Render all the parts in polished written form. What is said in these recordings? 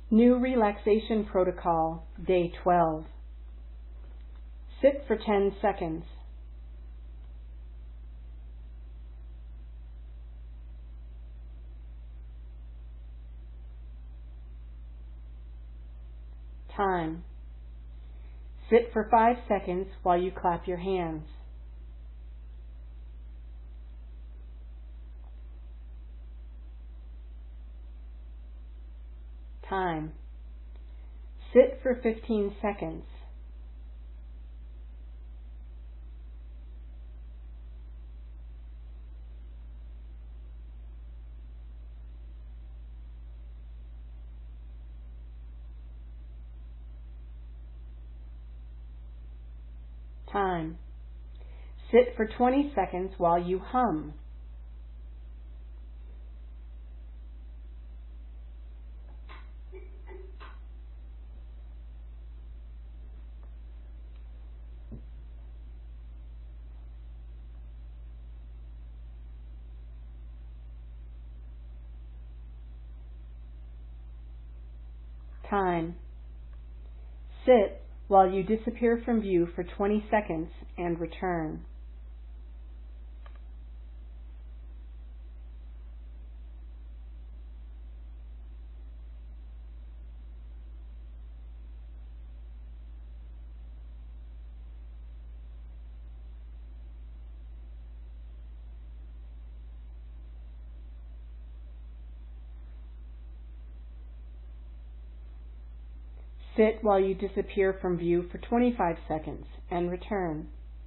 New relaxation protocol, day 12. Sit for 10 seconds. Time. Sit for 5 seconds while you clap your hands. Time. Sit for 15 seconds. Time. Sit for 20 seconds while you hum. Time. Sit while you disappear from view for 20 seconds and return. Sit while you disappear from view for 25 seconds and return.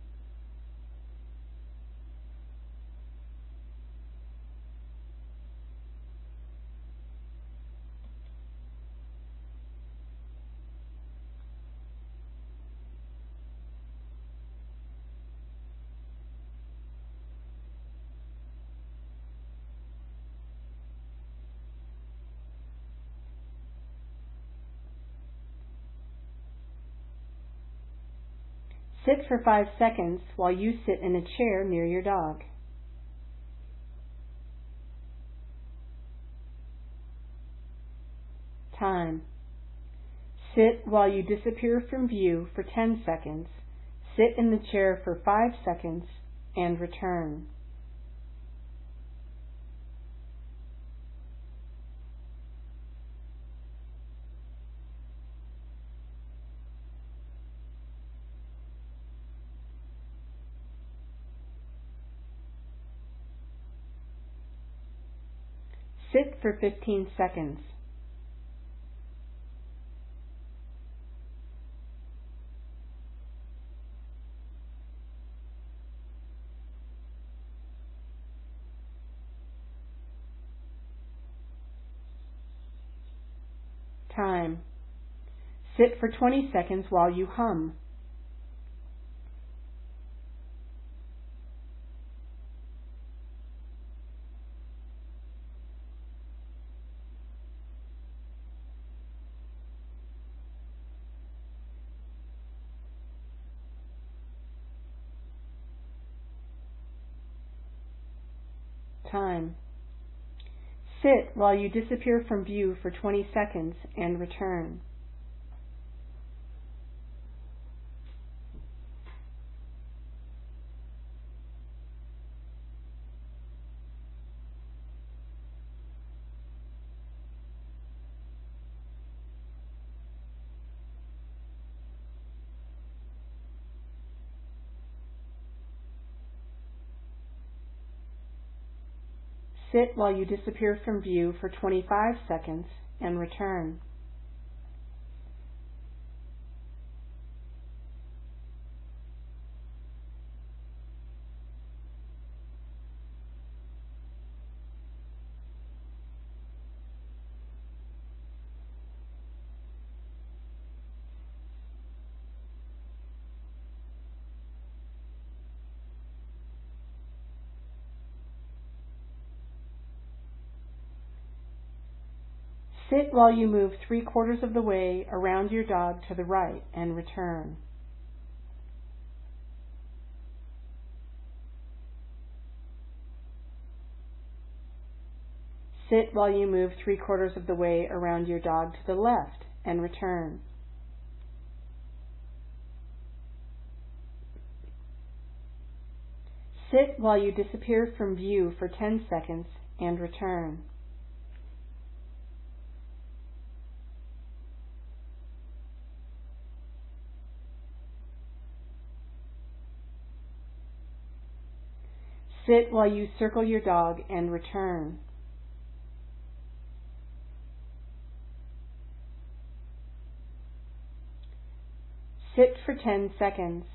Sit for 5 seconds while you sit in a chair near your dog. Time. Sit while you disappear from view for 10 seconds, sit in the chair for 5 seconds, and return. Sit for 15 seconds. Time. Sit for 20 seconds while you hum. Time. Sit while you disappear from view for 20 seconds and return. Sit while you disappear from view for 25 seconds and return. Sit while you move 3/4 of the way around your dog to the right and return. Sit while you move 3/4 of the way around your dog to the left and return. Sit while you disappear from view for 10 seconds and return. Sit while you circle your dog and return. Sit for 10 seconds.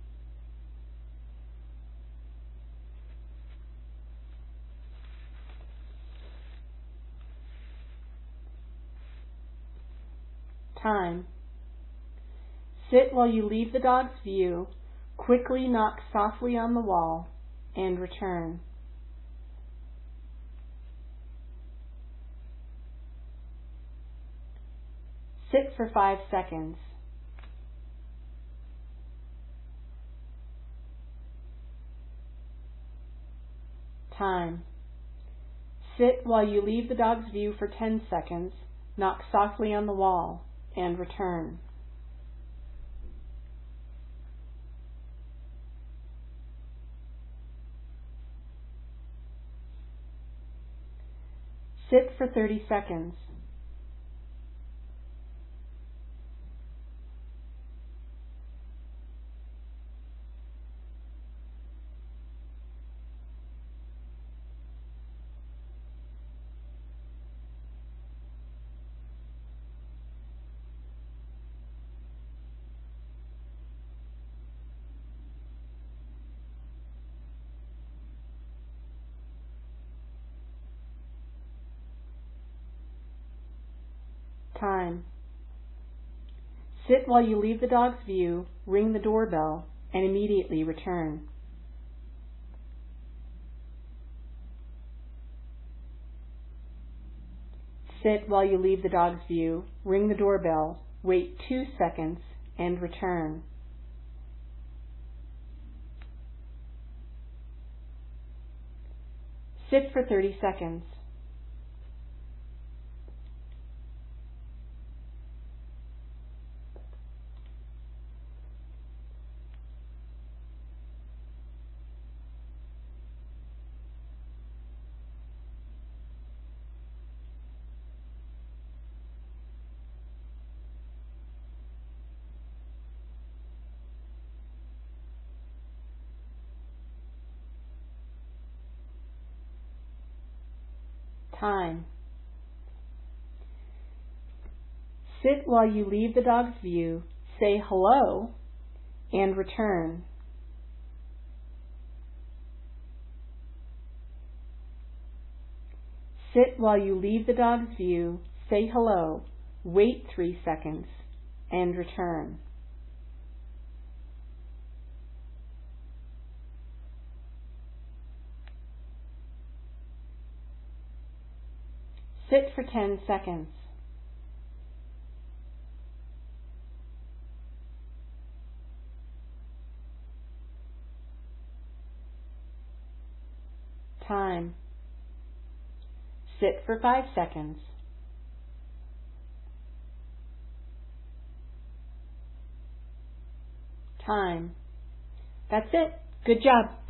Time. Sit while you leave the dog's view, quickly knock softly on the wall, and return. Sit for 5 seconds. Time. Sit while you leave the dog's view for 10 seconds, knock softly on the wall, and return. Sit for 30 seconds. Time. Sit while you leave the dog's view, ring the doorbell, and immediately return. Sit while you leave the dog's view, ring the doorbell, wait 2 seconds, and return. Sit for 30 seconds. Time. Sit while you leave the dog's view, say hello, and return. Sit while you leave the dog's view, say hello, wait 3 seconds, and return. Sit for 10 seconds. Time. Sit for 5 seconds. Time. That's it. Good job.